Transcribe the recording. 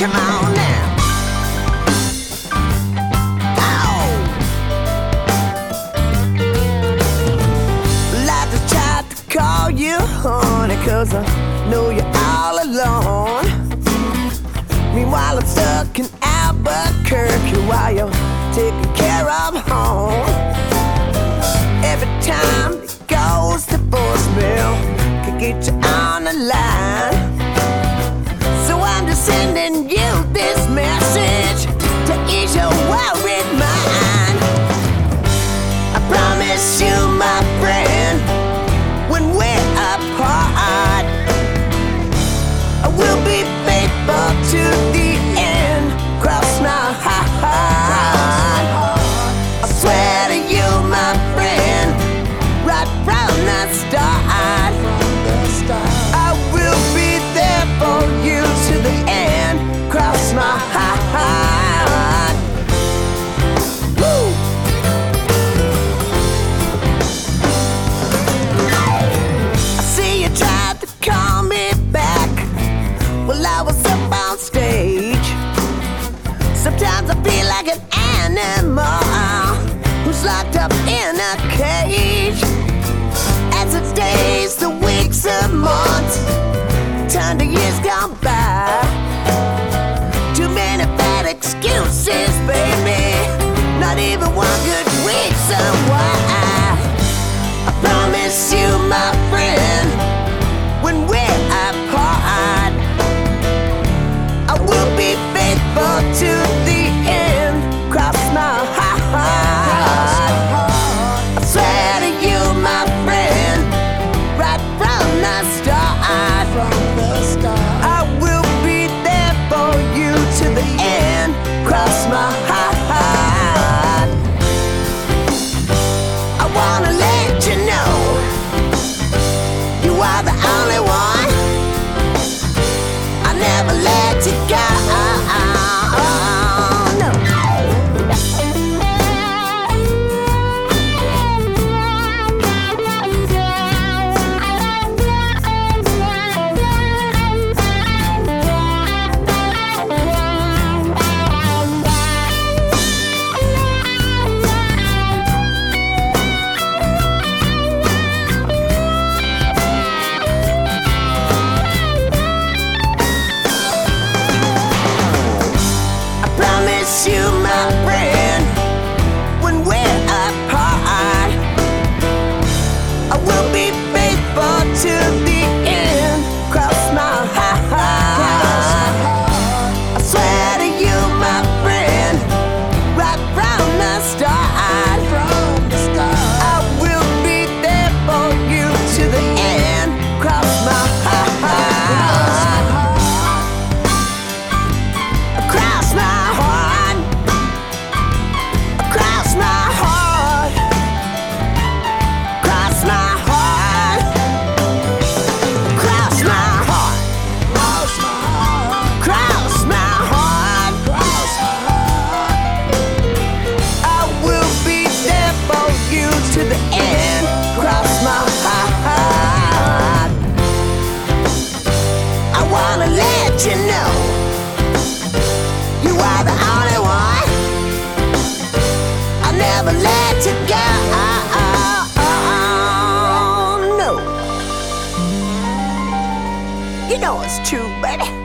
come on now. Oh. Well, I just tried to call you, honey, 'cause I know you're all alone. Meanwhile, I'm stuck in Albuquerque while you're taking care of home. Every time it goes to voicemail, could get you on the line. So I'm just sending you this message to ease your worried mind. I promise you, my friend, when we're apart, I will be faithful to the end. Cross my heart. I swear to you, my friend, right from the start, I will be there for you to the end. Cross my heart. Woo! I see you tried to call me back. Well, I was up on stage. Sometimes I feel like an animal who's locked up in a cage. As the days, the weeks, the months turn to years gone by. Too many bad excuses, baby. Not even one good reason why. I promise you, my friend, when we're apart, I will be faithful to the end. Cross my heart. I swear to you, my friend, right from the start, I will be there for you to the end. Cross my heart. I wanna let you know you are the only one. I never let you go. No. You, my friend, when we're apart, I will be faithful to the end. Cross my heart. I swear to you, my friend, right from the start, I will be there for you to the end. Cross my heart. Cross my heart. Cross my heart. Cross my heart. Cross my heart. Cross my heart. I will be there for you to the end. Cross my heart. I wanna let you know you are the only one. I never let you go. No. You know it's true, baby.